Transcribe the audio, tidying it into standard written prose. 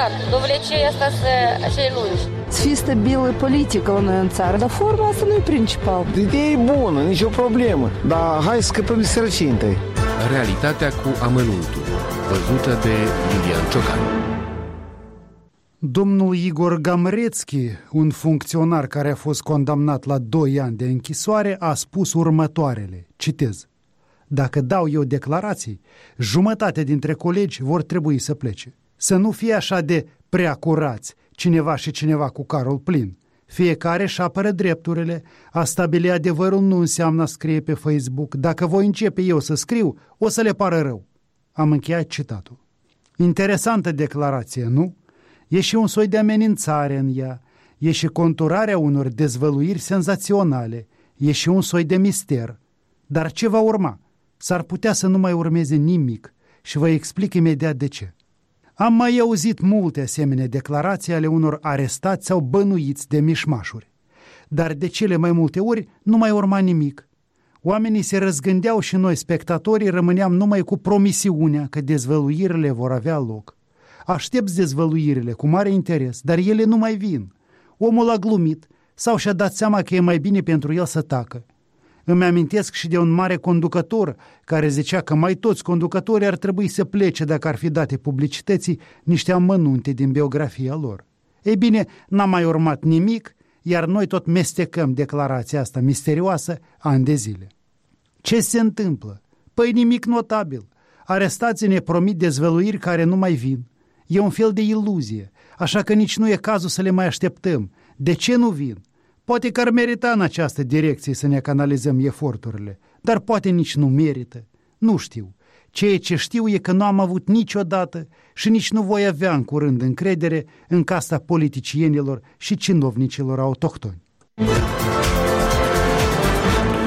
clar. Dovlecei asta să lungi. Să fie stabilă politică la noi în țară, dar forma asta nu e principal. Ideea e bună, nicio problemă, dar hai să scăpăm de sărăcie întâi. Realitatea cu amănuntul, văzută de Lilian Ciocan. Domnul Igor Gamrețchi, un funcționar care a fost condamnat la 2 ani de închisoare, a spus următoarele, citez: dacă dau eu declarații, jumătate dintre colegi vor trebui să plece. Să nu fie așa de prea curați, cineva și cineva cu carul plin. Fiecare își apără drepturile, a stabili adevărul nu înseamnă a scrie pe Facebook. Dacă voi începe eu să scriu, o să le pară rău. Am încheiat citatul. Interesantă declarație, nu? E și un soi de amenințare în ea, e și conturarea unor dezvăluiri senzaționale, e și un soi de mister. Dar ce va urma? S-ar putea să nu mai urmeze nimic și vă explic imediat de ce. Am mai auzit multe asemenea declarații ale unor arestați sau bănuiți de mișmașuri. Dar de cele mai multe ori nu mai urma nimic. Oamenii se răzgândeau și noi, spectatorii, rămâneam numai cu promisiunea că dezvăluirile vor avea loc. Aștepți dezvăluirile cu mare interes, dar ele nu mai vin. Omul a glumit sau și-a dat seama că e mai bine pentru el să tacă. Îmi amintesc și de un mare conducător care zicea că mai toți conducătorii ar trebui să plece dacă ar fi date publicității niște amănunte din biografia lor. Ei bine, n-a mai urmat nimic, iar noi tot mestecăm declarația asta misterioasă ani de zile. Ce se întâmplă? Păi nimic notabil. Arestații ne promit dezvăluiri care nu mai vin. E un fel de iluzie, așa că nici nu e cazul să le mai așteptăm. De ce nu vin? Poate că ar merita în această direcție să ne canalizăm eforturile, dar poate nici nu merită. Nu știu. Ceea ce știu e că nu am avut niciodată și nici nu voi avea în curând încredere în casta politicienilor și cinovnicilor autohtoni.